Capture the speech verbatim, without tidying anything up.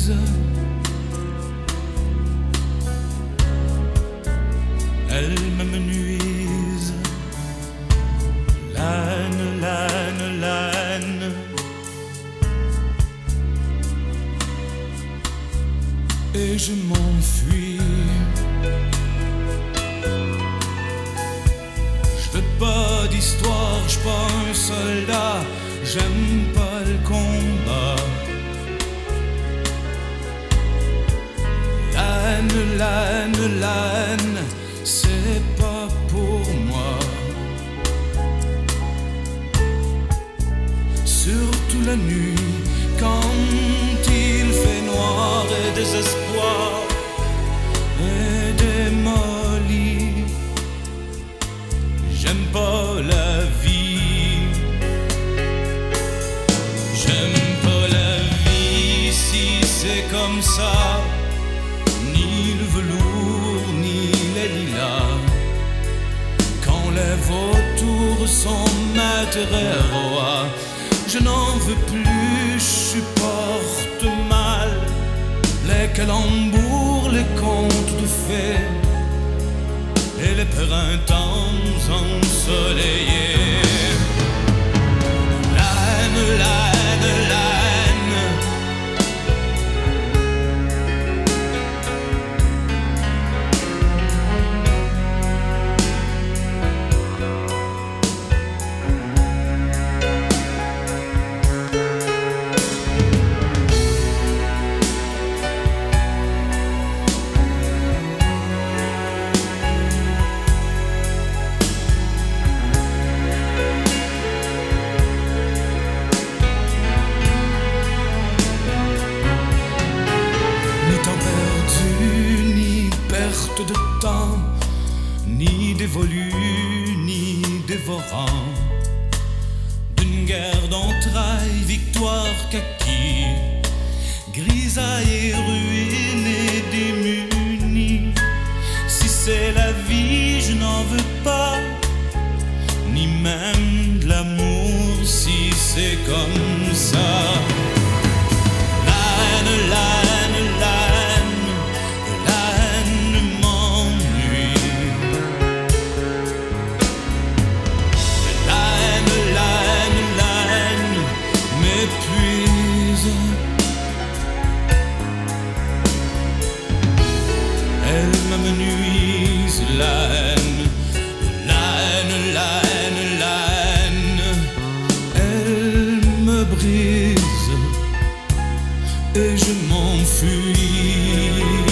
m'épuise. Elles m'amenuisent. L'âne, l'âne, l'âne. Et je m'enfuis. Je veux pas d'histoire, je suis pas un soldat. J'aime pas le combat. L'âne, l'âne, l'âne, c'est pas pour moi. Surtout la nuit, quand il fait noir et désespoir et démoli. J'aime pas la vie. J'aime pas la vie si c'est comme ça. Ni le velours, ni les lilas. Quand les vautours sont maîtres et rois, je n'en veux plus, je supporte mal les calembours, les contes de fées et les printemps ensoleillés. L'âne, l'âne, l'âne. De temps, ni dévolu, ni dévorant, d'une guerre d'entrailles, victoire qu'acquis, grisaille et ruine et démunie. Si c'est la vie, je n'en veux pas, ni même de l'amour, si c'est comme ça. L'âne, l'âne, l'âne. Elles m'amenuisent, l'âne, l'âne, l'âne, l'âne. Elles me brisent et je m'enfuis.